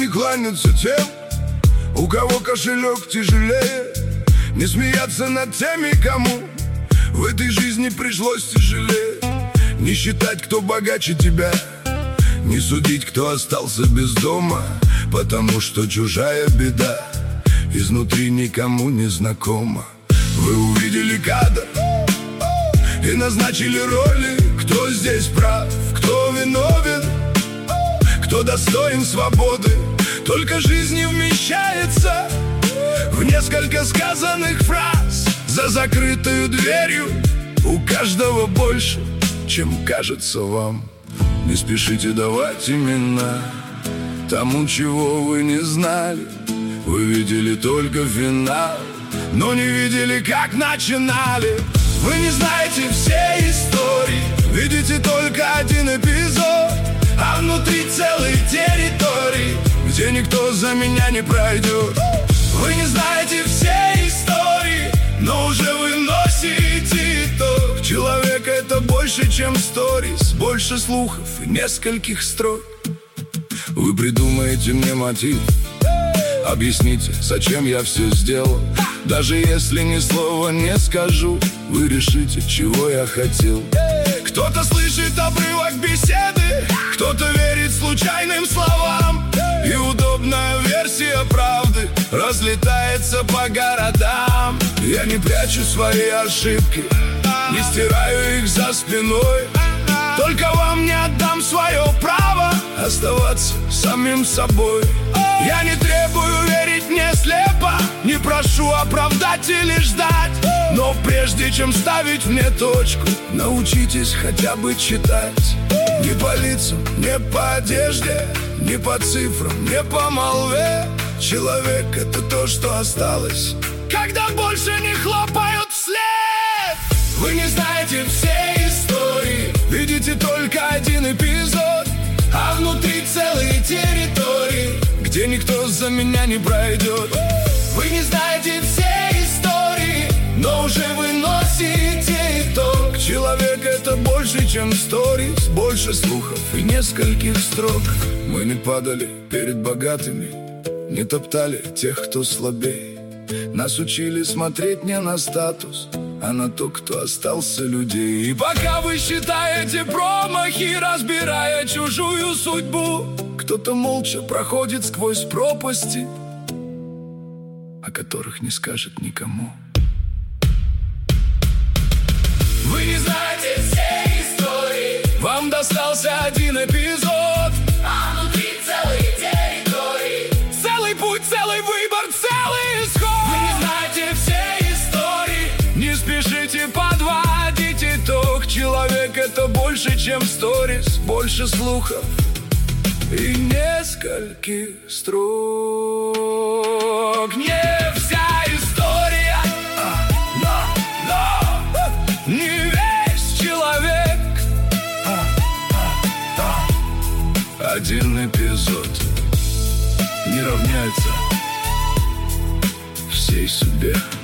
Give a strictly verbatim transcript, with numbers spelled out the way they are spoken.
не кланяться тем, у кого кошелек тяжелее, не смеяться над теми, кому в этой жизни пришлось тяжелее, не считать, кто богаче тебя, не судить, кто остался без дома, потому что чужая беда изнутри никому не знакома. Вы увидели кадр и назначили роли, кто здесь прав, кто виновен, кто достоин свободы. Только жизнь не вмещается в несколько сказанных фраз. За закрытую дверью у каждого больше, чем кажется вам. Не спешите давать имена тому, чего вы не знали. Вы видели только финал, но не видели, как начинали. Вы не знаете всей истории, видите только один эпизод, а внутри целые территории, где никто за меня не пройдет. Вы не знаете всей истории, но уже выносите итог. Человек — это больше, чем сторис, больше слухов и нескольких строк. Вы придумаете мне мотив, объясните, зачем я все сделал. Даже если ни слова не скажу, вы решите, чего я хотел. Кто-то слышит обрывок беседы, кто-то верит случайным словам, и удобная версия правды разлетается по городам. Я не прячу свои ошибки, не стираю их за спиной, только вам не отдам свое право оставаться самим собой. Я не требую верить мне слепо, не прошу оправдать или ждать, но прежде чем ставить мне точку, научитесь хотя бы читать. Не по лицам, не по одежде, не по цифрам, не по молве. Человек — это то, что осталось, когда больше не хлопают вслед. Вы не знаете всей истории, видите только один эпизод, а внутри целые территории, где никто за меня не пройдет. Вы не знаете всей истории, но уже выносите итог. Человек — это больше, чем сторис, больше слухов и нескольких строк. Мы не падали перед богатыми, не топтали тех, кто слабее. Нас учили смотреть не на статус, а на то, кто остался людей. И пока вы считаете промахи, разбирая чужую судьбу, кто-то молча проходит сквозь пропасти, о которых не скажет никому. Вы не знаете всей истории, вам достался один эпизод, а внутри целые территории, целый путь, целый выбор, целый исход. Вы не знаете всей истории, не спешите подводить итог. Человек — это больше, чем сторис, больше слухов и нескольких строк. Не вся история, но, но не весь человек. Один эпизод не равняется всей судьбе.